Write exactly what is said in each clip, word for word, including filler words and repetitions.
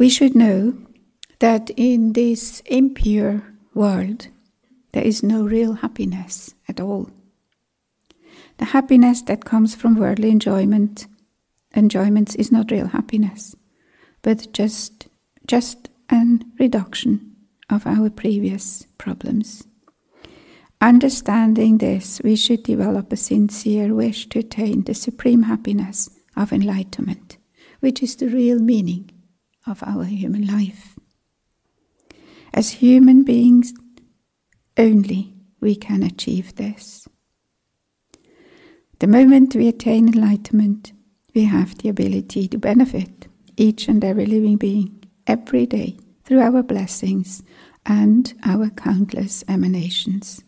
We should know that in this impure world, there is no real happiness at all. The happiness that comes from worldly enjoyment, enjoyments is not real happiness, but just, just an reduction of our previous problems. Understanding this, we should develop a sincere wish to attain the supreme happiness of enlightenment, which is the real meaning of our human life. As human beings, only we can achieve this. The moment we attain enlightenment, we have the ability to benefit each and every living being every day through our blessings and our countless emanations.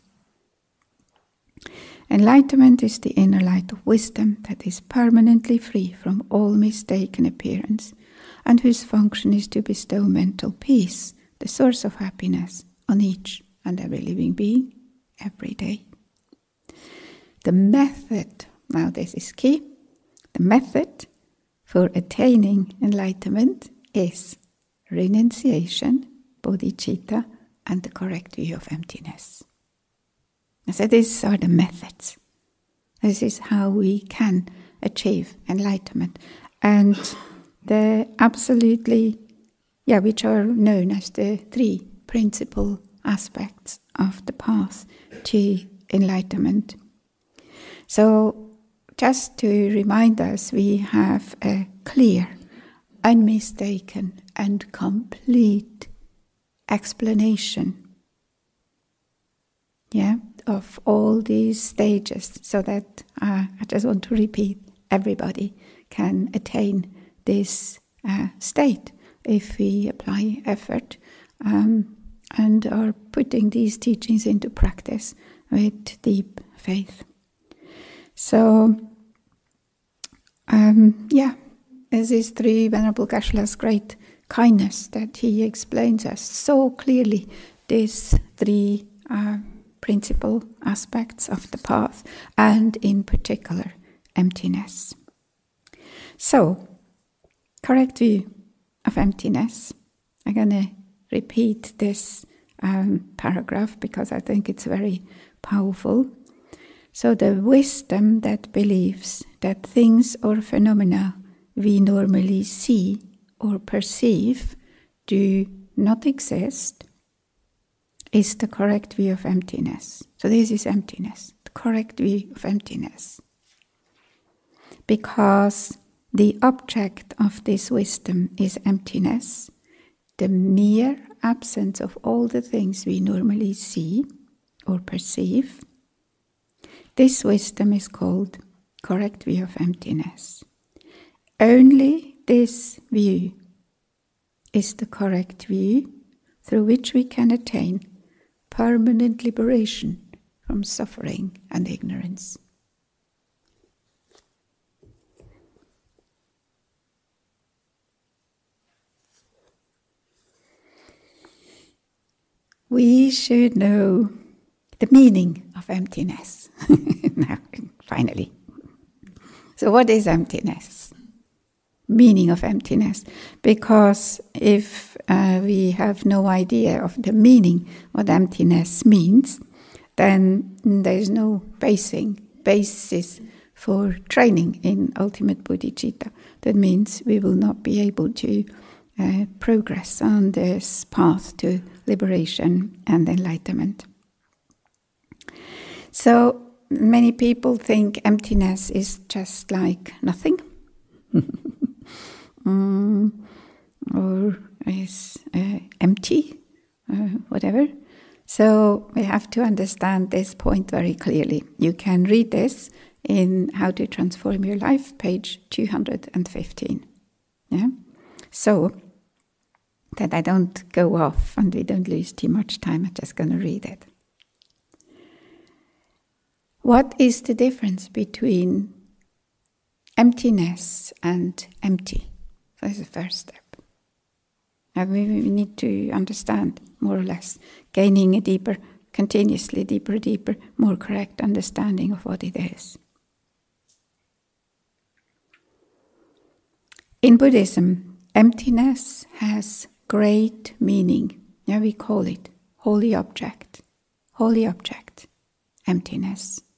Enlightenment is the inner light of wisdom that is permanently free from all mistaken appearance, and whose function is to bestow mental peace, the source of happiness, on each and every living being every day. The method, now this is key, the method for attaining enlightenment is renunciation, bodhicitta, and the correct view of emptiness. So these are the methods. This is how we can achieve enlightenment. And the absolutely, yeah, which are known as the three principal aspects of the path to enlightenment. So just to remind us, we have a clear, unmistaken, and complete explanation, yeah, of all these stages, so that uh, I just want to repeat, everybody can attain this uh, state if we apply effort um, and are putting these teachings into practice with deep faith. So, um, yeah, this is through Venerable Geshe-la's great kindness that he explains us so clearly these three uh, principal aspects of the path, and in particular, emptiness. So, correct view of emptiness. I'm going to repeat this um, paragraph because I think it's very powerful. So, the wisdom that believes that things or phenomena we normally see or perceive do not exist is the correct view of emptiness. So this is emptiness, the correct view of emptiness. Because the object of this wisdom is emptiness, the mere absence of all the things we normally see or perceive, this wisdom is called correct view of emptiness. Only this view is the correct view through which we can attain permanent liberation from suffering and ignorance. We should know the meaning of emptiness. Now, finally. So what is emptiness? Meaning of emptiness. Because if uh, we have no idea of the meaning, what emptiness means, then there is no basing, basis for training in ultimate bodhicitta. That means we will not be able to uh, progress on this path to liberation and enlightenment. So many people think emptiness is just like nothing. mm, or is uh, empty, uh, whatever. So we have to understand this point very clearly. You can read this in How to Transform Your Life, page two hundred fifteen. Yeah? So that I don't go off and we don't lose too much time, I'm just going to read it. What is the difference between emptiness and empty? So that's the first step. And we, we need to understand, more or less, gaining a deeper, continuously deeper, deeper, more correct understanding of what it is. In Buddhism, Emptiness has great meaning. Yeah, we call it holy object. Holy object. Emptiness.